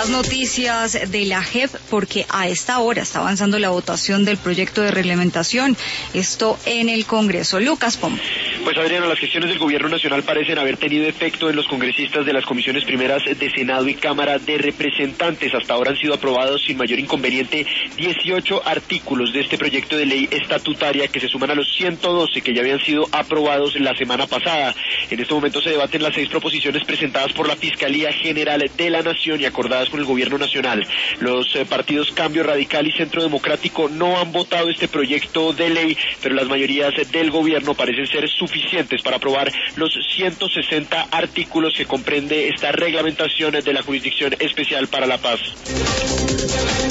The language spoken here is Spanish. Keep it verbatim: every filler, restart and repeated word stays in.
Más noticias de la J E P porque a esta hora está avanzando la votación del proyecto de reglamentación, esto en el Congreso. Lucas Pombo. Pues Adriana, las gestiones del gobierno nacional parecen haber tenido efecto en los congresistas de las comisiones primeras de Senado y Cámara de Representantes. Hasta ahora han sido aprobados sin mayor inconveniente dieciocho artículos de este proyecto de ley estatutaria que se suman a los ciento doce que ya habían sido aprobados la semana pasada. En este momento se debaten las seis proposiciones presentadas por la Fiscalía General de la Nación y acordadas con el gobierno nacional. Los eh, partidos Cambio Radical y Centro Democrático no han votado este proyecto de ley, pero las mayorías del gobierno parecen ser suficientes suficientes para aprobar los ciento sesenta artículos que comprende esta reglamentación de la Jurisdicción Especial para la Paz.